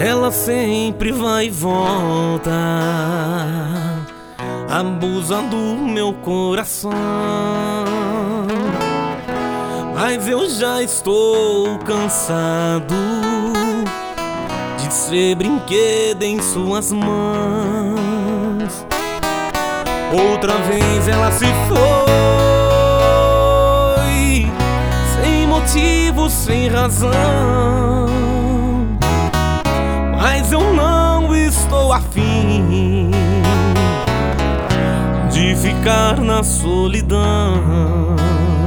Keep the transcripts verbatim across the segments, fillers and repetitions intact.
Ela sempre vai e volta, abusa do meu coração. Mas eu já estou cansado de ser brinquedo em suas mãos. Outra vez ela se foi, sem motivo, sem razão. Mas eu não estou afim de ficar na solidão.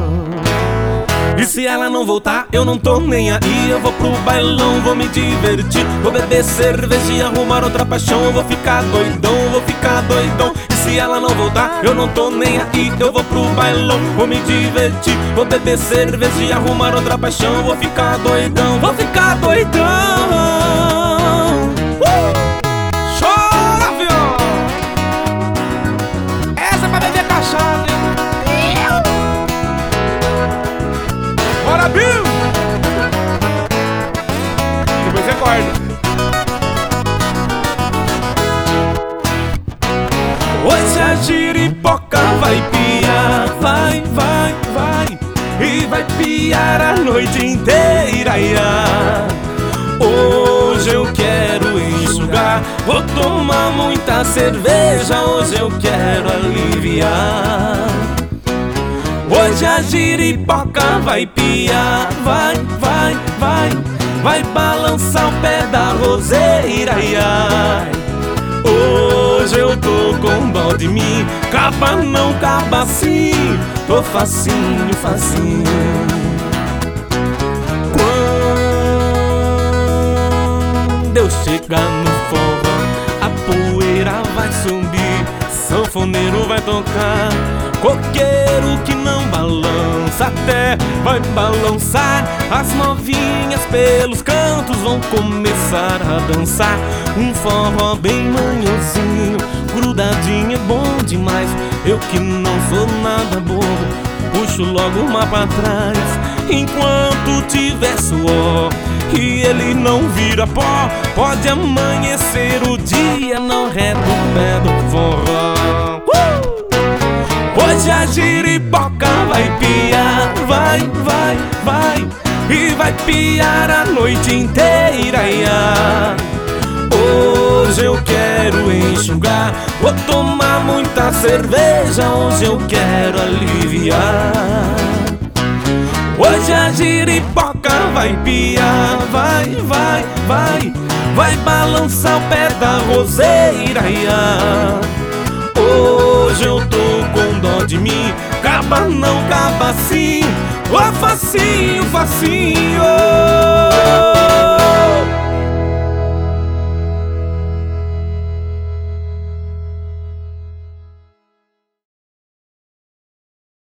E se ela não voltar, eu não tô nem aí. Eu vou pro bailão, vou me divertir, vou beber cerveja e arrumar outra paixão. Eu vou ficar doidão, vou ficar doidão. E se ela não voltar, eu não tô nem aí. Eu vou pro bailão, vou me divertir, vou beber cerveja e arrumar outra paixão. Eu vou ficar doidão, vou ficar doidão. Bill! Depois você acorda. Hoje a giripoca vai piar, vai, vai, vai, e vai piar a noite inteira, ia. Hoje eu quero enxugar, vou tomar muita cerveja. Hoje eu quero aliviar. Hoje a giripoca vai piar, vai, vai, vai, vai balançar o pé da roseira, ai, ai. Hoje eu tô com dó de mim, caba não caba assim, tô facinho, facinho. Quando eu chegar no forró, a poeira vai subir, sanfoneiro vai tocar, coqueiro que não balança até vai balançar. As novinhas pelos cantos vão começar a dançar. Um forró bem manhãozinho, grudadinho é bom demais. Eu que não sou nada bobo, puxo logo uma pra trás. Enquanto tiver suor e ele não vira pó, pode amanhecer o dia no ré do pé do forró. Hoje a giripoca vai piar, vai, vai, vai, e vai piar a noite inteira, ia. Hoje eu quero enxugar, vou tomar muita cerveja. Hoje eu quero aliviar. Hoje a giripoca vai piar, vai, vai, vai, vai balançar o pé da roseira, ia. Hoje eu tô com dó de mim, caba não caba assim, ó facinho, facinho.